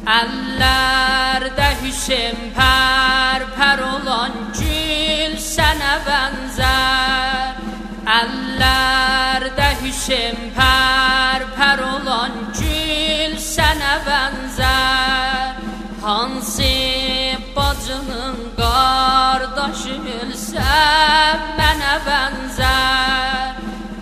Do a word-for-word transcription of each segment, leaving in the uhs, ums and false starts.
Əllərdə hüsn pər-pər olan gül sənə bənzər. Əllərdə hüsn pər-pər olan gül sənə bənzər. Hansı bacının qardaşı ölsə mənə bənzər.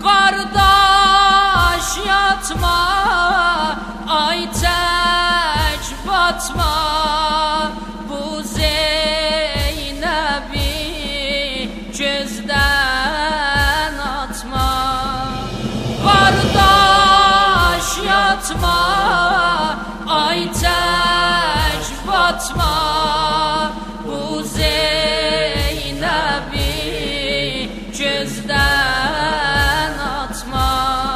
Qardaş yatma, ay tək batma, bu Zeynəbi gözdən atma. Qardaş yatma, ay tək batma, bu Zeynəbi gözdən atma.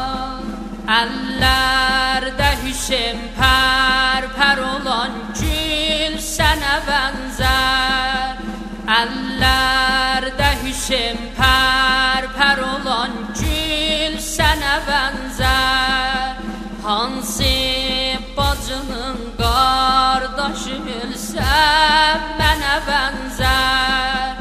Əllərdə hüsn pər-pər olan gül sənə bənzər. Əllərdə hüsn pər-pər olan gül sənə bənzər. Hansı bacının qardaşı ölsə mənə bənzər.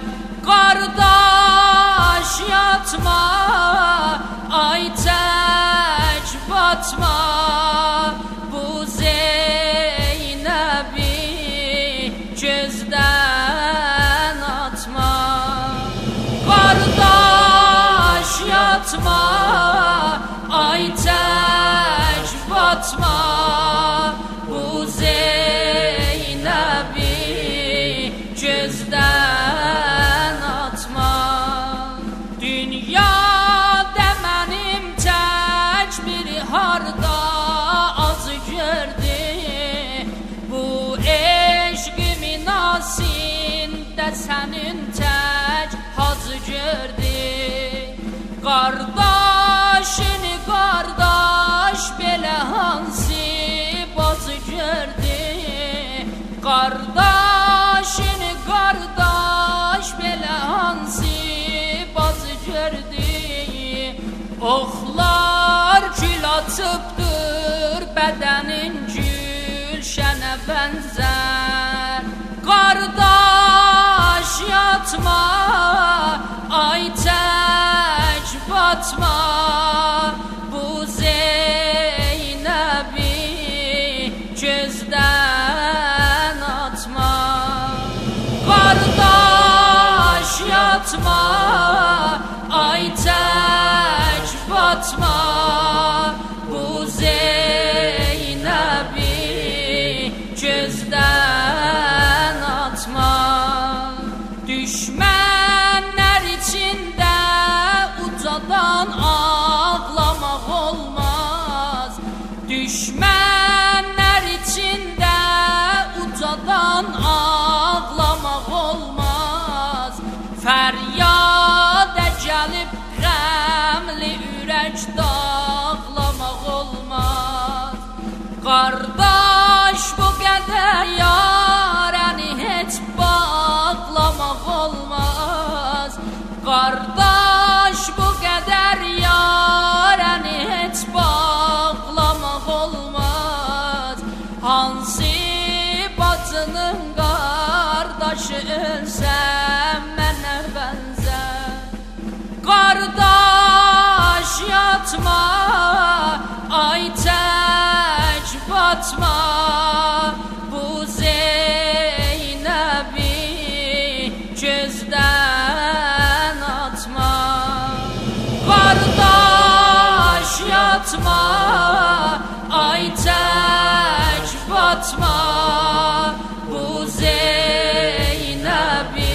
Qardaş yatma, ay tək batma, bu Zeynəbi gözdən atma. Qardaş yatma, ay tək batma, bu Zeynəbi gözdən atma. Dünyada mənim tək bir harda acı gördü, bu eşqimin asində sənin tək hacı gördü. Qardaşını qardaş belə hansı bacı gördü. Qardaşını qardaş belə hansı bacı gördü. Oxlar gül açıbdır, bədənin gülşənə bənzər. Qardaş yatma, ay tək batma, bu Zeynəbi gözdən atma. Qardaş yatma, ay tək batma, bu Zeynəbi gözdən atma. Düşmənlər içində ucadan ağlamaq olmaz. Düşmənlər içində ucadan ağlamaq olmaz. Fəryada gəlib qəmli ürək dağlamaq olmaz. Qardaş bu qədər yarəni heç bağlamaq olmaz. Qardaş bu qədər yarəni heç bağlamaq olmaz. Hansı bacının qardaşı ölsə mənə bənzər. Qardaş yatma, ay tək batma, bu Zeynəbi gözdən atma. Qardaş yatma, ay tək batma, bu Zeynəbi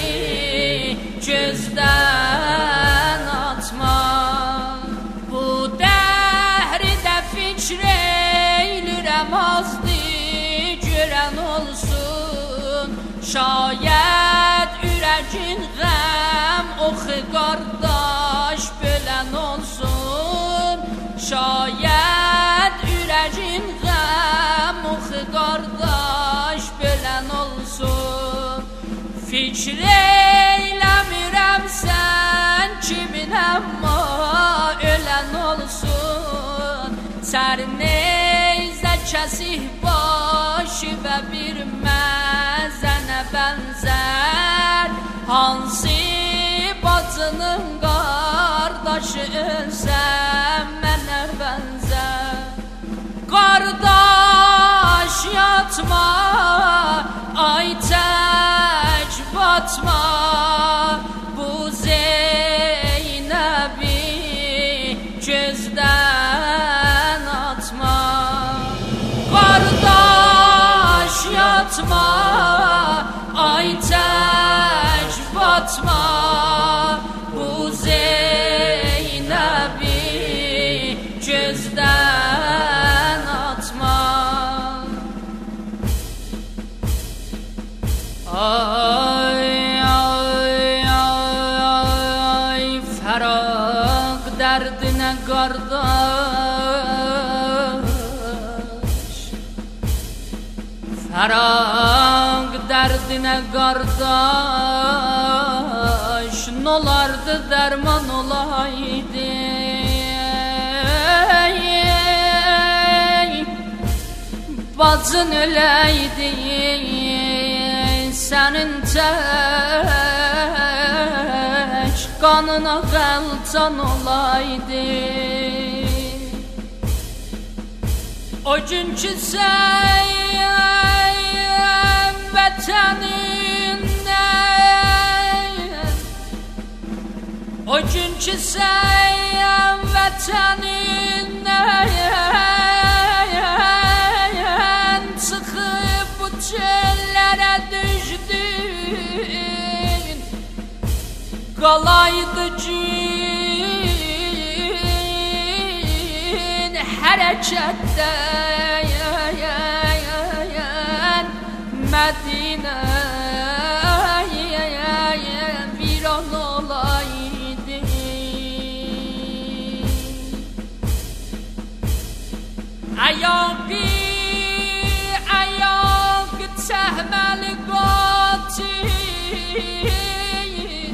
gözdən atma. Bu dəhrdə fikr eylürəm azdı, görən olsun. Şayət ürəkin qəm oxu qardaş bölən olsun. Şayət ürəkin qəm oxu qardaş bölən olsun. Fikr eyləmirəm sən kimin əmma ölən olsun. Sər neyzə kəsih başı ve bir məzənə bənzər. Hansı bacının qardaşı ölsən mənə bənzər. Qardaş yatma, ay tək batma, bu Zeynəbi gözdən atma. Qardaş yatma, ay tək batma, bu Zeynəbi gözdən atma. Ay ay ay fəraq dərdinə qardaş, fəraq dərdinə qardaş, nolardı dərman olaydı. Bacın öləydi, sənin tək qanına qəltan olaydı. O gün ki sən vətənindən, o gün ki sən vətənindən çıxıb bu çöllərə düşdün, qalaydı gün hərəkətdə Mədinə viran olaydı. Ayağı ayağı çəhməli qatil,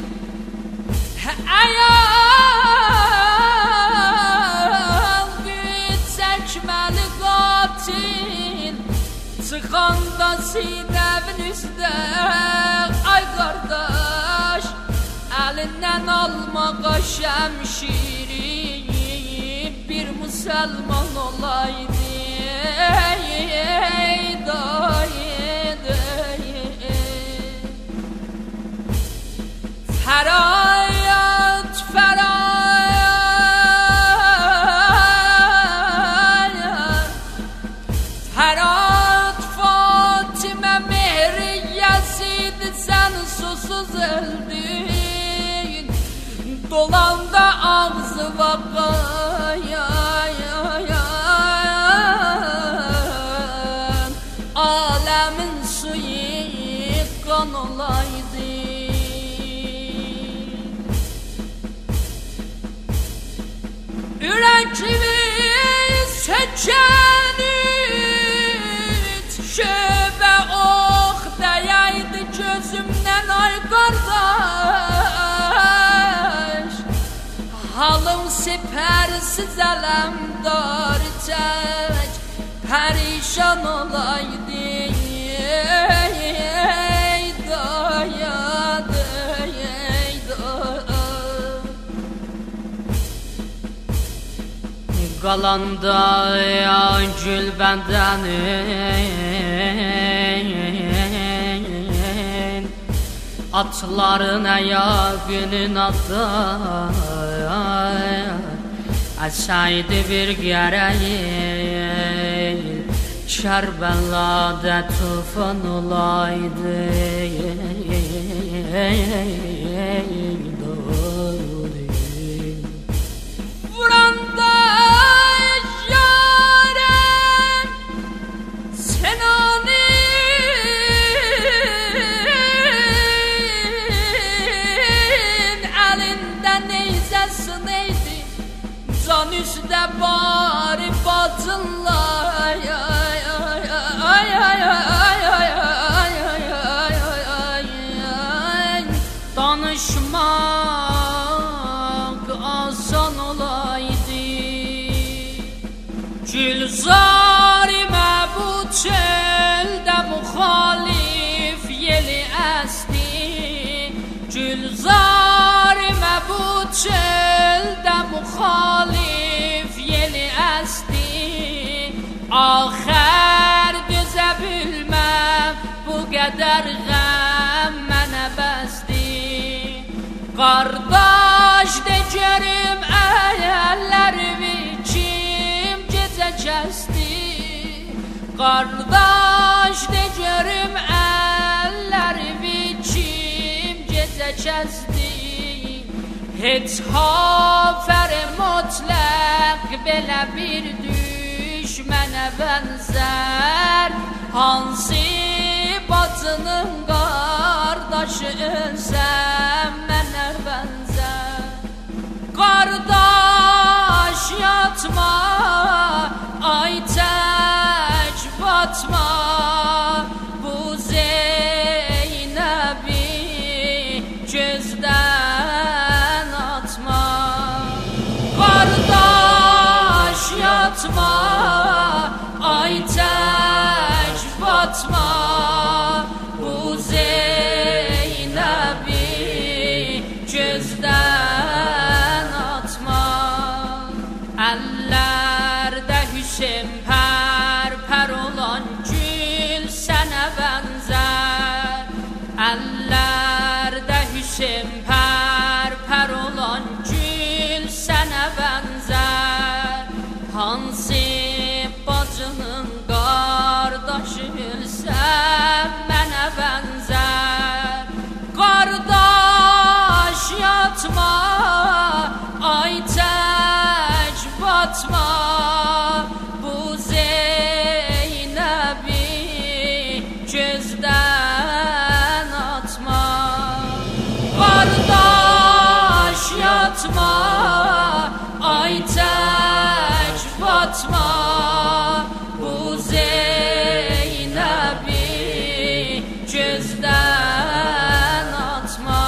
ayağı çəkməli qatil, çıxanda sinəvin üstə, ay qardaş, əlindən almağa şəmşiri bir müsəlman olaydı. Fərayat, fərayat, fərayat Fatimə mehri Yezid, sən susuz öldün, dolanda ağzı vaqayan, aləmin suyu qan olaydı. Ürəkimi sökənit, şöbə ox dəyəydi gözümdən, ay qardaş, halım sipərsiz ələmdar tək pərişan olaydı. Ey dayadı, ey dayadı. Qalanda gül bəndənin, atların əyaqının adı, əsəydi bir gərəyin, Kərbəladə tufan olaydı. Vuranda yarəm Sinanin əlində neyzəsi neydi, can üstə bari bacınlar. Danışmaq asan olaydı, Gülzarimə bu çöldə Zarime bu çölde muhalif yeli esti. Ahir düze bilmem bu kadar gam mənə bəsdi. Qardaş de görüm əyəllərimi kim gecə kəsdi. Qardaş de görüm əllərimi kim gecə kəsdi. Heç hafər mutlaq belə bir düşmənə bənzər. Hansı bacının qardaşı ölsəm mənə bənzər. Qardaş yatma, ay tək batma, bu Zeynəbi gözdən atma. Qardaş yatma, ay tək batma, bu Zeynəbi gözdən atma. Əllərdə Hüseyn pər pər olan gül sənə bənzər. Əllərdə Hüseyn pər pər olan gül sənə bənzər. Hansı bacının qardaşı ölsəm mənə bənzər. Qardaş yatma, ay tək batma, bu Zeynəbi gözdən atma. Qardaş yatma, ay tək batma, bu Zeynəbi gözdən atma.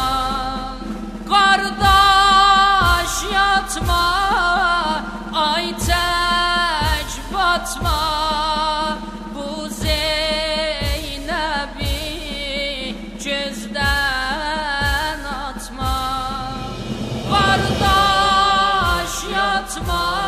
Qardaş yatma, ay tək batma, bu Zeynəbi gözdən atma. Qardaş yatma,